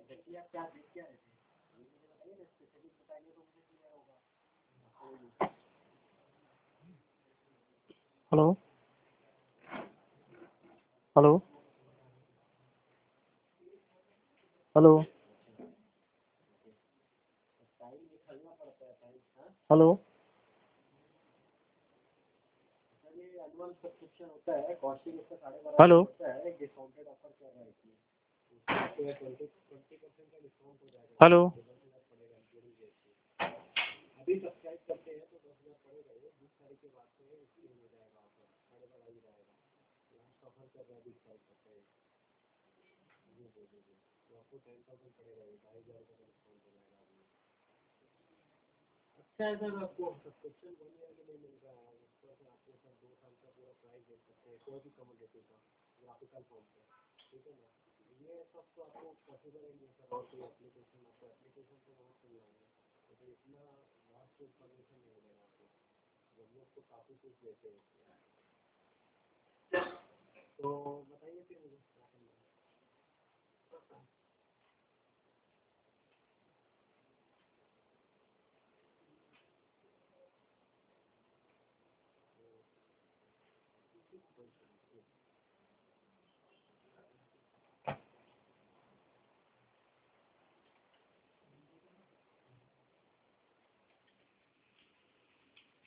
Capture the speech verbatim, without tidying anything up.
देखिए आप क्या देख क्या रहे थे, ये मुझे बताइए ना, स्पेसिफिक बताइए तो मुझे क्लियर होगा। हेलो हेलो हेलो टाइम निकलना पड़ता है टाइम। हाँ हेलो सर, ये एनुअल सब्सक्रिप्शन होता है, कॉस्टिंग इसका साढ़े बारह सौ हेलो पड़ता है, डिस्काउंटेड ऑफर चल रहा है इसमें, तो ट्वेंटी ट्वेंटी परसेंट का डिस्काउंट हो जाएगा, हेलो दस हज़ार पड़ेगा इंक्लूडिंग जीएसटी। अभी सब्सक्राइब करते हैं तो दस हज़ार पड़ेगा, ये बीस तारीख के बाद से स्कीम हो जाएगा ऑफर, साढ़े बारह ही रहेगा, लास्ट ऑफर चल रहा है बीस तारीख तक का। जी जी जी जी, तो आपको टेन थाउजेंड पड़ेगा, ये ढाई हज़ार का डिस्काउंट हो जाएगा अभी। अच्छा है सर, आपको सब्सक्रिप्शन वन ईयर के लिए मिल रहा है, उस पर से आपको सर दो साल का पूरा प्राइस दे सकते हैं कोई भी कमोडिटी का ग्राफिकल फॉर्म पे, ठीक है ना। ये सब तो आपको पॉसिबल ही नहीं सर, और कोई एप्लीकेशन, आपको एप्लीकेशन तो बहुत चल रहा है, तो इतना लास्ट इन्फॉर्मेशन नहीं मिलेगा आपको, जब लोग तो काफ़ी कुछ देते हैं। तो बताइए फिर मुझे।